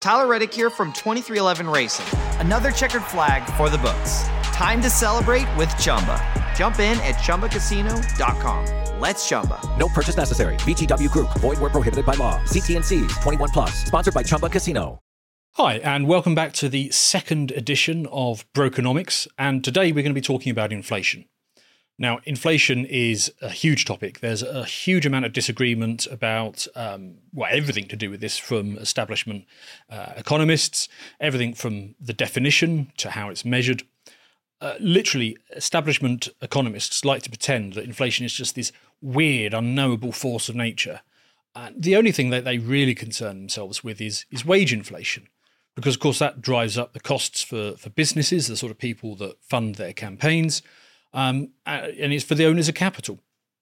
Tyler Reddick here from 2311 Racing. Another checkered flag for the books. Time to celebrate with Chumba. Jump in at ChumbaCasino.com. Let's Chumba. No purchase necessary. VGW Group. Void where prohibited by law. See T&Cs. 21 plus. Sponsored by Chumba Casino. Hi, and welcome back to the second edition of Brokenomics. And today we're going to be talking about inflation. Now, inflation is a huge topic. There's a huge amount of disagreement about everything to do with this, from establishment economists, everything from the definition to how it's measured. Literally, establishment economists like to pretend that inflation is just this weird, unknowable force of nature. The only thing that they really concern themselves with is wage inflation, because, of course, that drives up the costs for businesses, the sort of people that fund their campaigns. And it's for the owners of capital.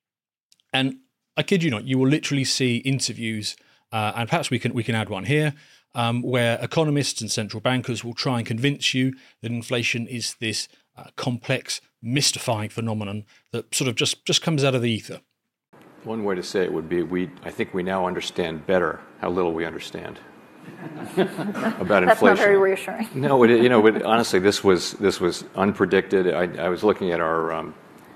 And I kid you not, you will literally see interviews, and perhaps we can add one here, where economists and central bankers will try and convince you that inflation is this complex, mystifying phenomenon that sort of just comes out of the ether. One way to say it would be, I think we now understand better how little we understand about inflation. That's not very reassuring. No, honestly, this was unpredicted. I was looking at our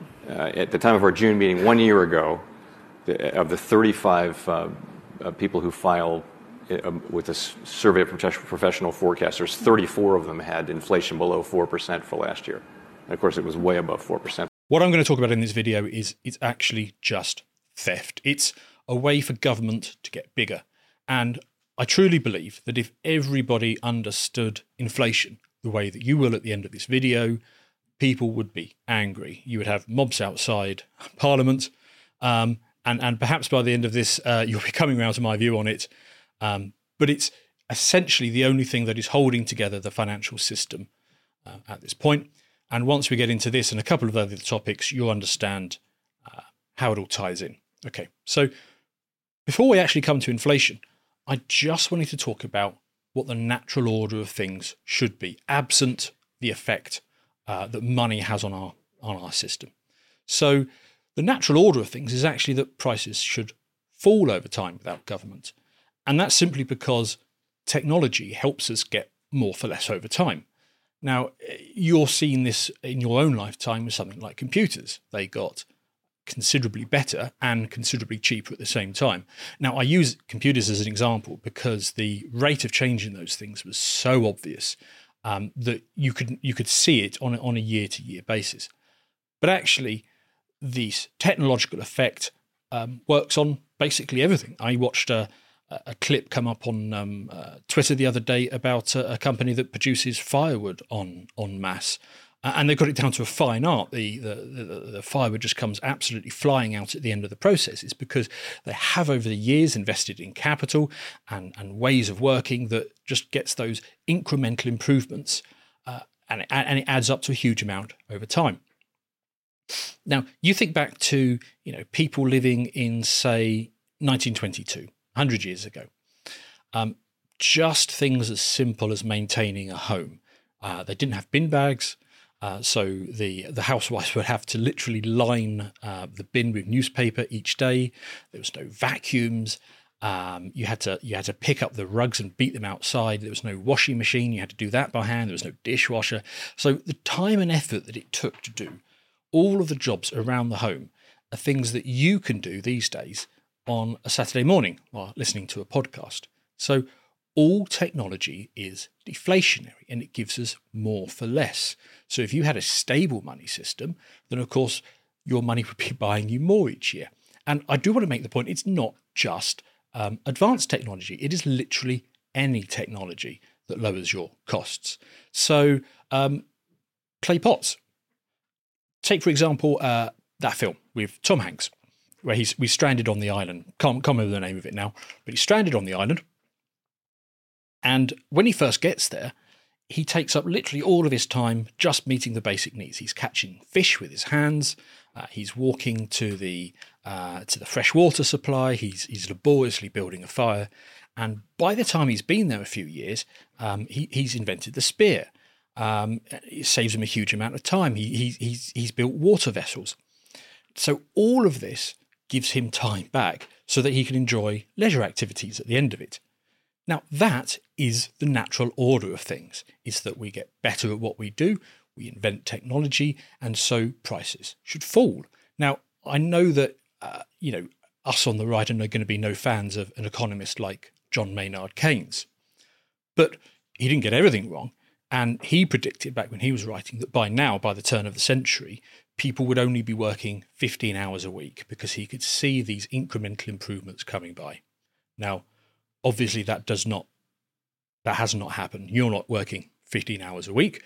at the time of our June meeting 1 year ago, of the 35 people who filed with a survey of professional forecasters, 34 of them had inflation below 4% for last year. And of course, it was way above 4%. What I'm going to talk about in this video is it's actually just theft. It's a way for government to get bigger. And I truly believe that if everybody understood inflation the way that you will at the end of this video, people would be angry. You would have mobs outside Parliament, and perhaps by the end of this, you'll be coming around to my view on it. But it's essentially the only thing that is holding together the financial system at this point. And once we get into this and a couple of other topics, you'll understand how it all ties in. Okay, so before we actually come to inflation, I just wanted to talk about what the natural order of things should be, absent the effect that money has on our system. So the natural order of things is actually that prices should fall over time without government. And that's simply because technology helps us get more for less over time. Now, you're seeing this in your own lifetime with something like computers. They got considerably better and considerably cheaper at the same time. Now, I use computers as an example because the rate of change in those things was so obvious that you could see it on a year-to-year basis. But actually, this technological effect works on basically everything. I watched a clip come up on Twitter the other day about a company that produces firewood en masse. And they've got it down to a fine art. The firewood just comes absolutely flying out at the end of the process. It's because they have over the years invested in capital and ways of working that just gets those incremental improvements, and it adds up to a huge amount over time. Now, you think back to people living in, say, 1922, 100 years ago. Just things as simple as maintaining a home. They didn't have bin bags. So the housewives would have to literally line the bin with newspaper each day. There was no vacuums. You had to pick up the rugs and beat them outside. There was no washing machine. You had to do that by hand. There was no dishwasher. So the time and effort that it took to do all of the jobs around the home are things that you can do these days on a Saturday morning while listening to a podcast. So all technology is deflationary and it gives us more for less. So if you had a stable money system, then of course your money would be buying you more each year. And I do want to make the point, it's not just advanced technology. It is literally any technology that lowers your costs. So clay pots. Take, for example, that film with Tom Hanks, where he's stranded on the island. Can't remember the name of it now, but he's stranded on the island. And when he first gets there, he takes up literally all of his time just meeting the basic needs. He's catching fish with his hands. He's walking to the freshwater supply. He's laboriously building a fire. And by the time he's been there a few years, he's invented the spear. It saves him a huge amount of time. He's built water vessels. So all of this gives him time back so that he can enjoy leisure activities at the end of it. Now, that is the natural order of things, is that we get better at what we do, we invent technology, and so prices should fall. Now, I know that, us on the right are going to be no fans of an economist like John Maynard Keynes. But he didn't get everything wrong. And he predicted back when he was writing that by now, by the turn of the century, people would only be working 15 hours a week because he could see these incremental improvements coming by. Now, obviously that has not happened. You're not working 15 hours a week.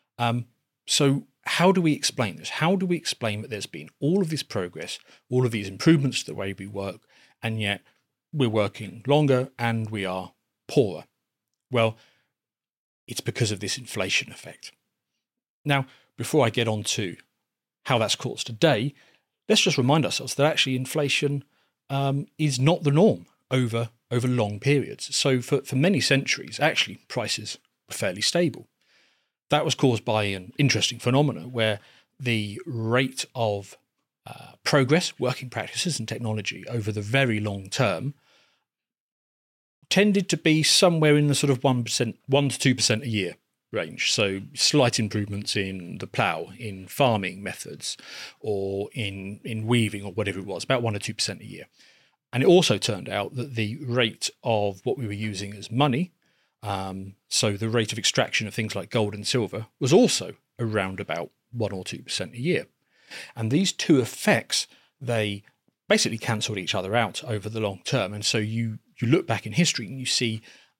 So how do we explain this? How do we explain that there's been all of this progress, all of these improvements to the way we work, and yet we're working longer and we are poorer? Well, it's because of this inflation effect. Now, before I get on to how that's caused today, let's just remind ourselves that actually inflation is not the norm over long periods. So for many centuries, actually, prices were fairly stable. That was caused by an interesting phenomenon where the rate of progress, working practices and technology over the very long term tended to be somewhere in the sort of 1% to 2% a year range. So slight improvements in the plough, in farming methods, or in weaving or whatever it was, about 1 or 2% a year. And it also turned out that the rate of what we were using as money, so the rate of extraction of things like gold and silver, was also around about 1 or 2% a year. And these two effects, they basically cancelled each other out over the long term. And so you look back in history and you see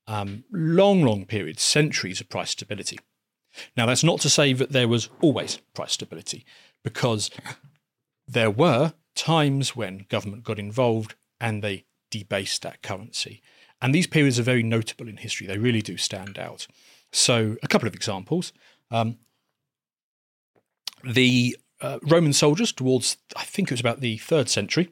long periods, centuries of price stability. Now, that's not to say that there was always price stability, because there were times when government got involved and they debased that currency. And these periods are very notable in history. They really do stand out. So a couple of examples. The Roman soldiers towards, I think it was about the 3rd century,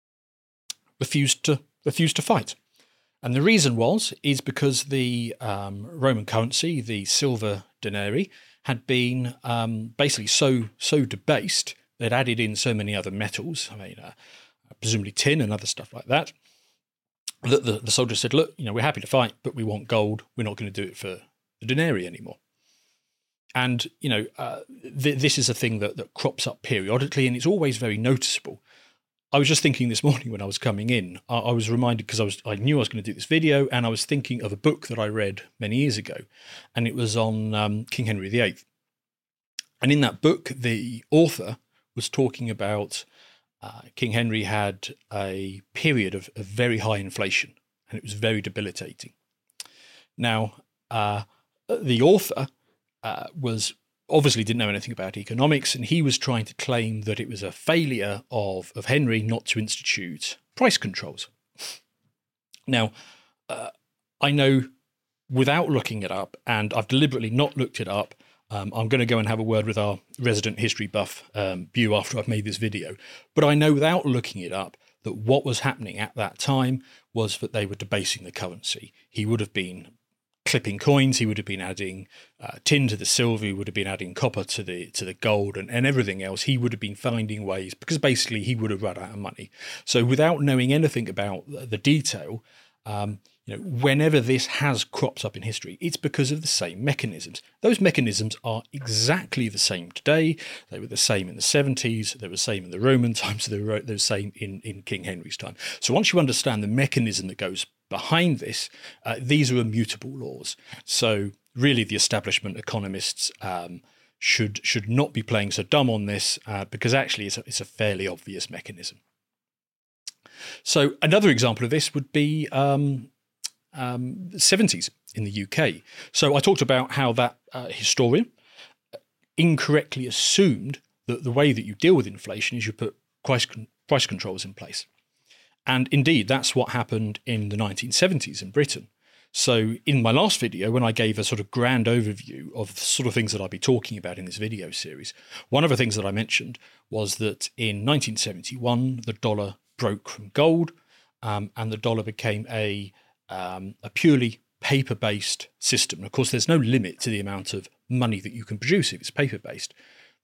refused to fight. And the reason is because the Roman currency, the silver denarii, had been basically so debased. They'd added in so many other metals, presumably tin and other stuff like that, that the soldiers said, look, we're happy to fight, but we want gold. We're not going to do it for the denarii anymore. And, this is a thing that crops up periodically, and it's always very noticeable. I was just thinking this morning when I was coming in, I was reminded, because I knew I was going to do this video, and I was thinking of a book that I read many years ago, and it was on King Henry VIII. And in that book, the author was talking about King Henry had a period of very high inflation, and it was very debilitating. Now, the author was obviously didn't know anything about economics, and he was trying to claim that it was a failure of Henry not to institute price controls. Now, I know without looking it up, and I've deliberately not looked it up, I'm going to go and have a word with our resident history buff, Bew, after I've made this video, but I know without looking it up that what was happening at that time was that they were debasing the currency. He would have been clipping coins, he would have been adding tin to the silver, he would have been adding copper to the gold and everything else. He would have been finding ways, because basically he would have run out of money. So without knowing anything about the detail, whenever this has cropped up in history, it's because of the same mechanisms. Those mechanisms are exactly the same today. They were the same in the 70s, they were the same in the Roman times, they were the same in King Henry's time. So once you understand the mechanism that goes behind this, these are immutable laws. So really the establishment economists should not be playing so dumb on this, because actually it's a fairly obvious mechanism. So another example of this would be the 70s in the UK. So I talked about how that historian incorrectly assumed that the way that you deal with inflation is you put price controls in place. And indeed, that's what happened in the 1970s in Britain. So in my last video, when I gave a sort of grand overview of the sort of things that I'll be talking about in this video series, one of the things that I mentioned was that in 1971, the dollar broke from gold, and the dollar became a purely paper-based system. And of course, there's no limit to the amount of money that you can produce if it's paper-based.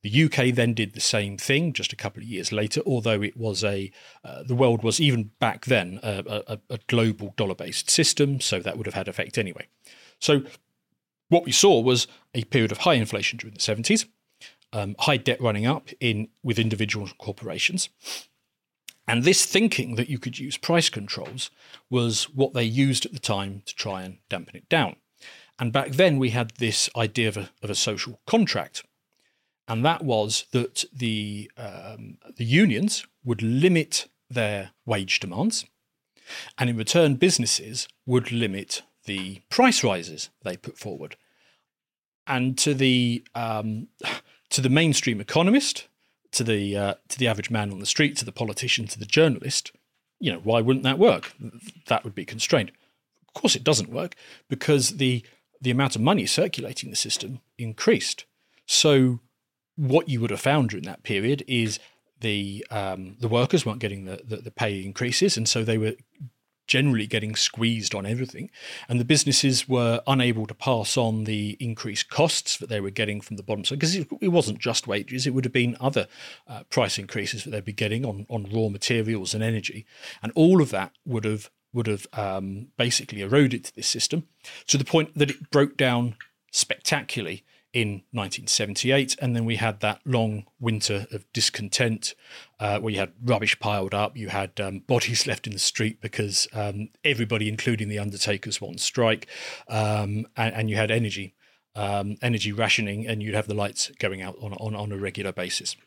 The UK then did the same thing just a couple of years later, although it was the world was even back then a global dollar-based system, so that would have had effect anyway. So what we saw was a period of high inflation during the 70s, high debt running up with individual corporations. And this thinking that you could use price controls was what they used at the time to try and dampen it down. And back then we had this idea of a social contract. And that was that the unions would limit their wage demands, and in return businesses would limit the price rises they put forward. And to the mainstream economist, to the average man on the street, to the politician, to the journalist, why wouldn't that work? That would be constrained. Of course, it doesn't work because the amount of money circulating the system increased. So what you would have found during that period is the workers weren't getting the pay increases, and so they were generally getting squeezed on everything, and the businesses were unable to pass on the increased costs that they were getting from the bottom side, because it wasn't just wages, it would have been other price increases that they'd be getting on raw materials and energy, and all of that would have basically eroded to this system to the point that it broke down spectacularly in 1978, and then we had that long winter of discontent where you had rubbish piled up, you had bodies left in the street because everybody, including the undertakers, were on strike, and you had energy rationing, and you'd have the lights going out on a regular basis.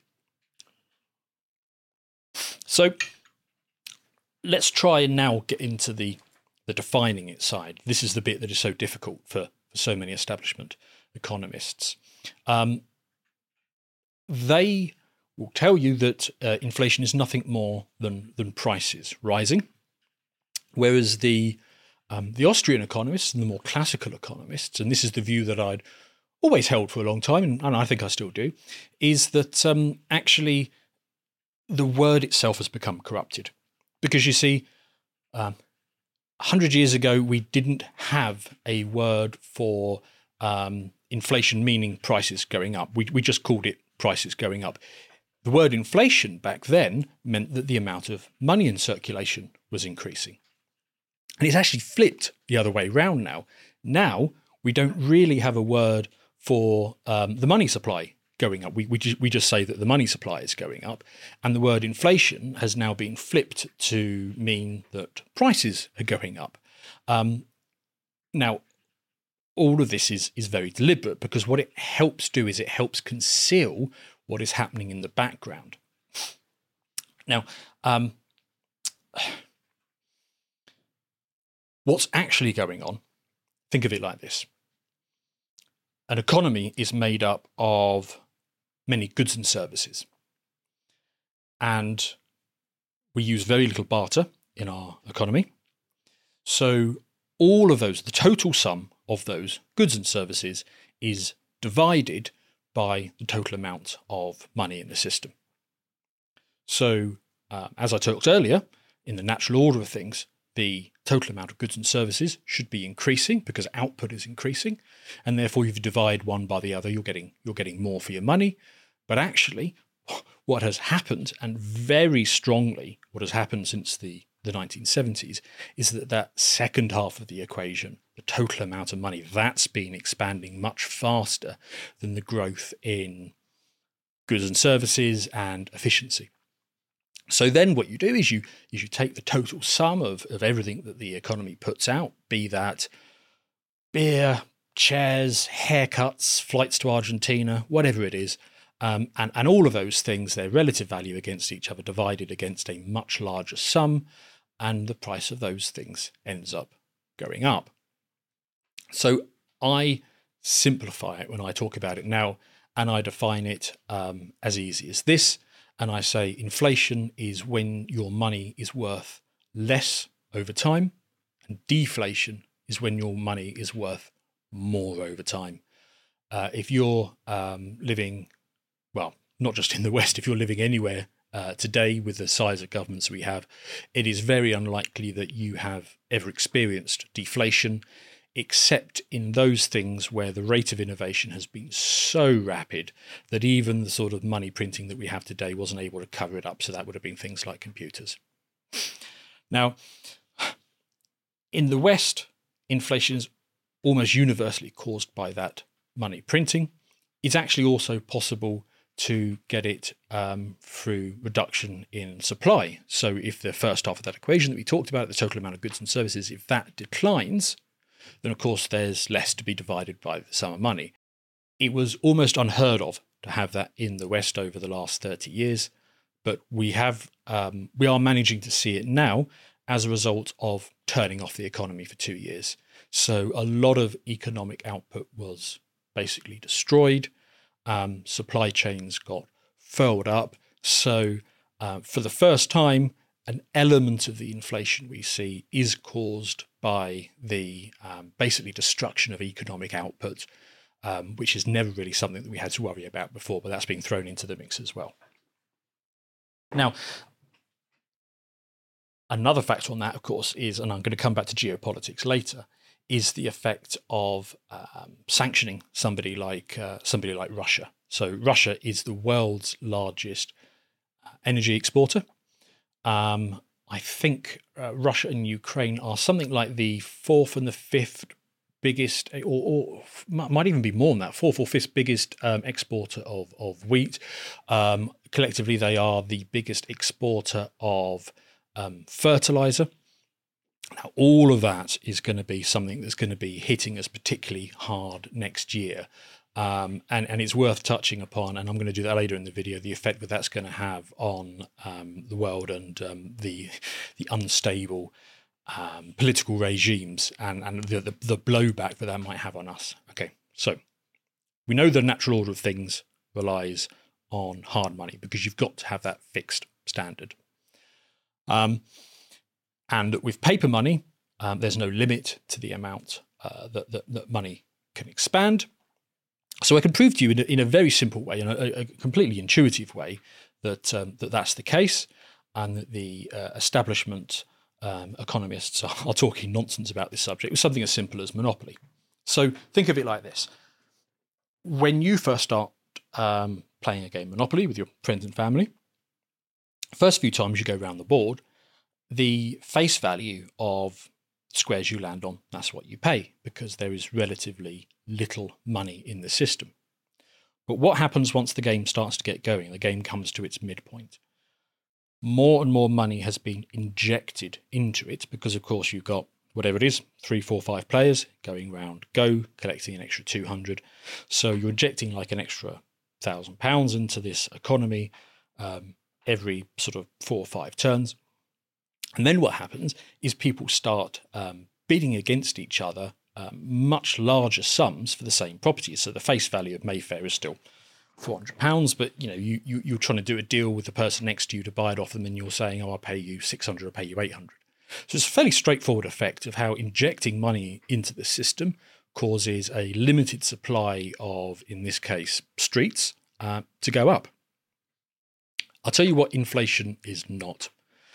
So let's try and now get into the defining it side. This is the bit that is so difficult for so many establishment economists. They will tell you that inflation is nothing more than prices rising, whereas the Austrian economists and the more classical economists, and this is the view that I'd always held for a long time, and I think I still do, is that actually the word itself has become corrupted. Because you see, 100 years ago, we didn't have a word for inflation meaning prices going up. We just called it prices going up. The word inflation back then meant that the amount of money in circulation was increasing. And it's actually flipped the other way round now. Now, we don't really have a word for the money supply going up. We just say that the money supply is going up. And the word inflation has now been flipped to mean that prices are going up. Now, all of this is very deliberate, because what it helps do is it helps conceal what is happening in the background. Now, what's actually going on, think of it like this. An economy is made up of many goods and services. And we use very little barter in our economy. So all of those, the total sum of those goods and services, is divided by the total amount of money in the system. So, as I talked earlier, in the natural order of things, the total amount of goods and services should be increasing because output is increasing, and therefore if you divide one by the other, you're getting more for your money. But actually, what has happened, and very strongly what has happened since the 1970s, is that second half of the equation, the total amount of money, that's been expanding much faster than the growth in goods and services and efficiency. So then what you do is you take the total sum of everything that the economy puts out, be that beer, chairs, haircuts, flights to Argentina, whatever it is, and all of those things, their relative value against each other, divided against a much larger sum, and the price of those things ends up going up. So I simplify it when I talk about it now, and I define it as easy as this. And I say inflation is when your money is worth less over time, and deflation is when your money is worth more over time. If you're living, well, not just in the West, if you're living anywhere today with the size of governments we have, it is very unlikely that you have ever experienced deflation. except in those things where the rate of innovation has been so rapid that even the sort of money printing that we have today wasn't able to cover it up. So that would have been things like computers. Now, in the West, inflation is almost universally caused by that money printing. It's actually also possible to get it through reduction in supply. So if the first half of that equation that we talked about, the total amount of goods and services, if that declines, then of course there's less to be divided by the sum of money. It was almost unheard of to have that in the West over the last 30 years, but we are managing to see it now as a result of turning off the economy for 2 years. So a lot of economic output was basically destroyed. Supply chains got furled up. So for the first time, an element of the inflation we see is caused by the basically destruction of economic output, which is never really something that we had to worry about before, but that's being thrown into the mix as well. Now, another factor on that, of course, is, and I'm going to come back to geopolitics later, is the effect of sanctioning somebody like Russia. So Russia is the world's largest energy exporter. I think Russia and Ukraine are something like the fourth and the fifth biggest, or might even be more than that, fourth or fifth biggest exporter of wheat. Collectively, they are the biggest exporter of fertilizer. Now, all of that is going to be something that's going to be hitting us particularly hard next year. And it's worth touching upon, and I'm going to do that later in the video, the effect that that's going to have on the world and the unstable political regimes and the blowback that might have on us. Okay, so we know the natural order of things relies on hard money because you've got to have that fixed standard. And with paper money, there's no limit to the amount that money can expand. So I can prove to you in a very simple way, in a completely intuitive way, that that's the case, and that the establishment economists are talking nonsense about this subject with something as simple as monopoly. So think of it like this. When you first start playing a game Monopoly with your friends and family, first few times you go around the board, the face value of squares you land on, that's what you pay, because there is relatively little money in the system. But what happens once the game starts to get going? The game comes to its midpoint. More and more money has been injected into it because, of course, you've got whatever it is, 3, 4, 5 players going round Go, collecting an extra 200. So you're injecting like an extra £1,000 into this economy every sort of 4 or 5 turns. And then what happens is people start bidding against each other much larger sums for the same properties. So the face value of Mayfair is still £400, but you're trying to do a deal with the person next to you to buy it off them, and you're saying, "Oh, I'll pay you 600, I'll pay you 800." So it's a fairly straightforward effect of how injecting money into the system causes a limited supply of, in this case, streets to go up. I'll tell you what inflation is not.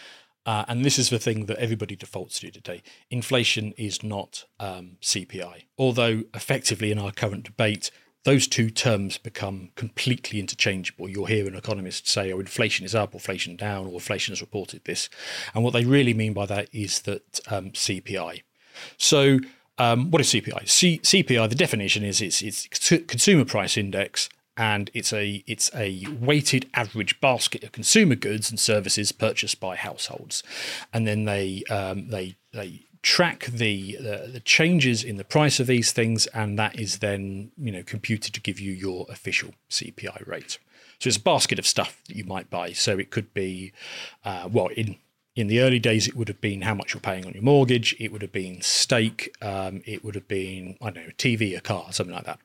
And this is the thing that everybody defaults to today. Inflation is not CPI, although effectively in our current debate, those two terms become completely interchangeable. You'll hear an economist say, "Oh, inflation is up, or inflation down, or inflation has reported this." And what they really mean by that is that CPI. So what is CPI? CPI, the definition is it's consumer price index, and it's a weighted average basket of consumer goods and services purchased by households, and then they track the changes in the price of these things, and that is then computed to give you your official CPI rate. So it's a basket of stuff that you might buy. So it could be in the early days, it would have been how much you're paying on your mortgage. It would have been steak. It would have been, I don't know, a TV, a car, something like that.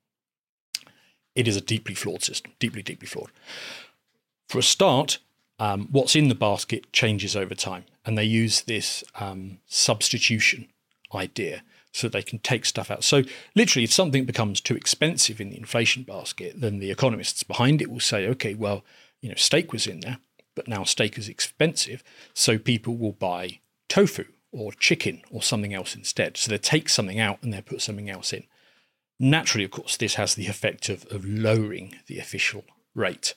It is a deeply flawed system, deeply, deeply flawed. For a start, what's in the basket changes over time, and they use this substitution idea so they can take stuff out. So literally, if something becomes too expensive in the inflation basket, then the economists behind it will say, okay, well, steak was in there, but now steak is expensive, so people will buy tofu or chicken or something else instead. So they take something out and they put something else in. Naturally, of course, this has the effect of lowering the official rate.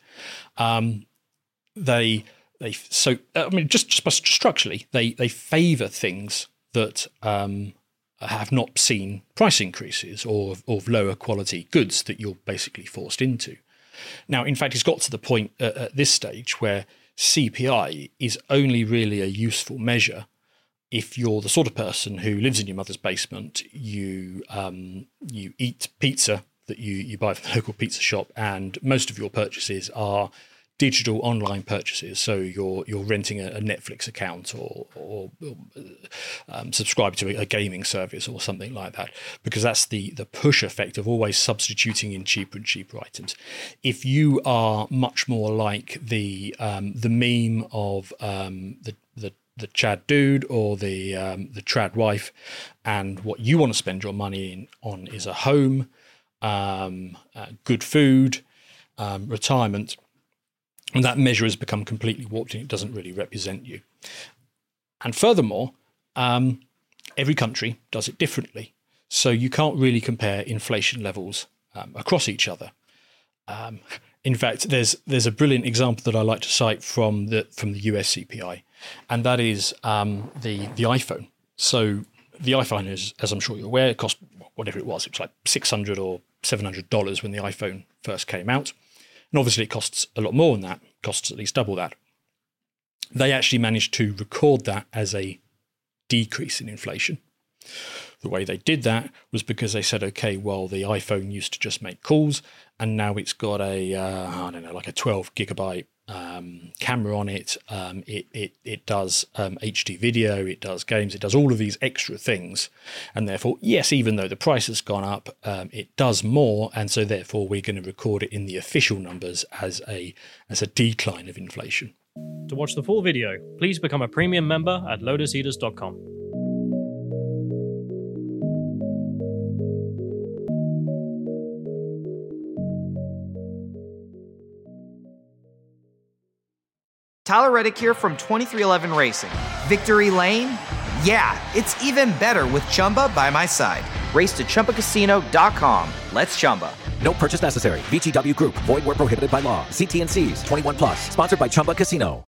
Just structurally, they favour things that have not seen price increases or of lower quality goods that you're basically forced into. Now, in fact, it's got to the point at this stage where CPI is only really a useful measure if you're the sort of person who lives in your mother's basement, you eat pizza that you buy from the local pizza shop, and most of your purchases are digital online purchases. So you're renting a Netflix account or subscribe to a gaming service or something like that, because that's the push effect of always substituting in cheaper and cheaper items. If you are much more like the meme of the Chad dude or the trad wife, and what you want to spend your money on is a home, good food, retirement, and that measure has become completely warped and it doesn't really represent you. And furthermore, every country does it differently, so you can't really compare inflation levels across each other. In fact, there's a brilliant example that I like to cite from the US CPI, and that is the iPhone. So the iPhone is, as I'm sure you're aware, it cost whatever it was like $600 or $700 when the iPhone first came out. And obviously it costs a lot more than that, costs at least double that. They actually managed to record that as a decrease in inflation. The way they did that was because they said, okay, well, the iPhone used to just make calls, and now it's got a 12 gigabyte camera on it. It does HD video, it does games, it does all of these extra things, and therefore, yes, even though the price has gone up, it does more, and so therefore we're going to record it in the official numbers as a decline of inflation. To watch the full video, please become a premium member at lotuseaters.com. Tyler Reddick here from 2311 Racing. Victory Lane? Yeah, it's even better with Chumba by my side. Race to ChumbaCasino.com. Let's Chumba. No purchase necessary. VGW Group. Void where prohibited by law. See T&Cs. 21+. Sponsored by Chumba Casino.